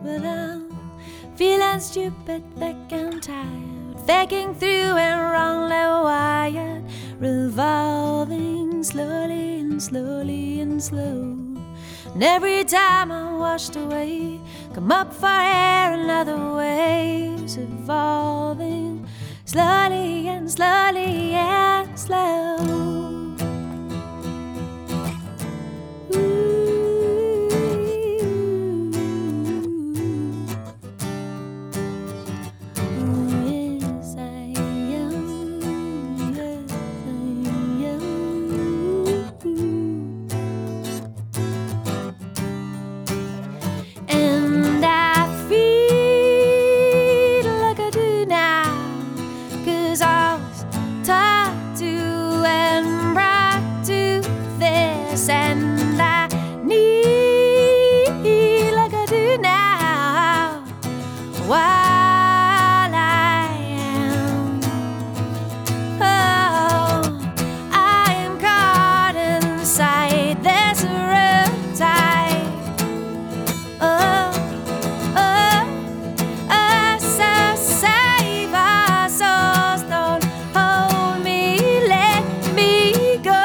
but I'm feeling stupid, thick and tired, faking through and wrongly wired, revolving slowly and slowly and slow. And every time I'm washed away, come up for air in other ways, evolving slowly and slowly and slow. And I need like I do now while I am, oh, I am caught inside this riptide. Oh, so save our souls, don't hold me, let me go.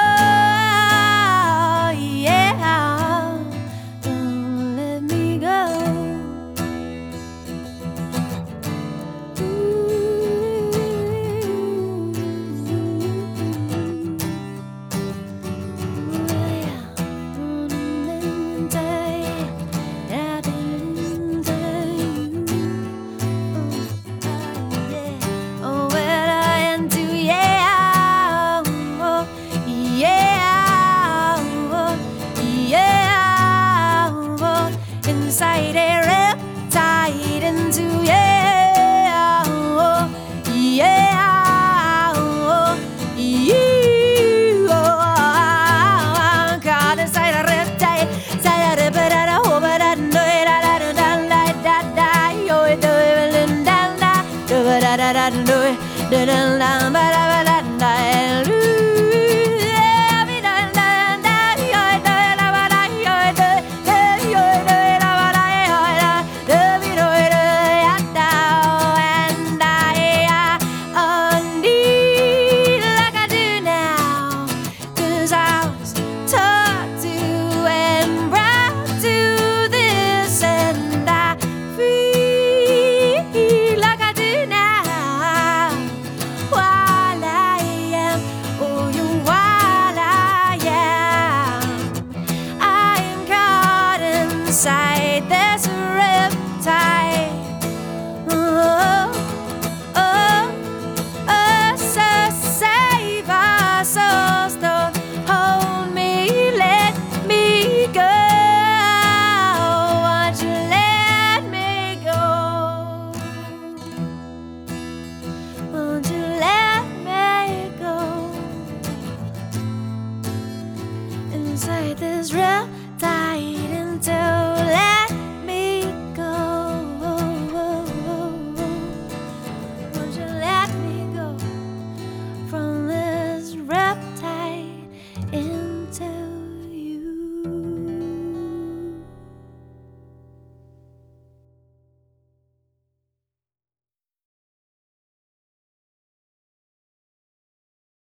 Inside a riptide into yeah, oh, yeah, oh, you, oh, I'm caught inside a riptide, inside a riptide, oh, but I know it, I don't know it, do it, do it, do it, inside this riptide. Oh, so save our souls, don't hold me, let me go. Won't you let me go? Won't you let me go? Inside this riptide.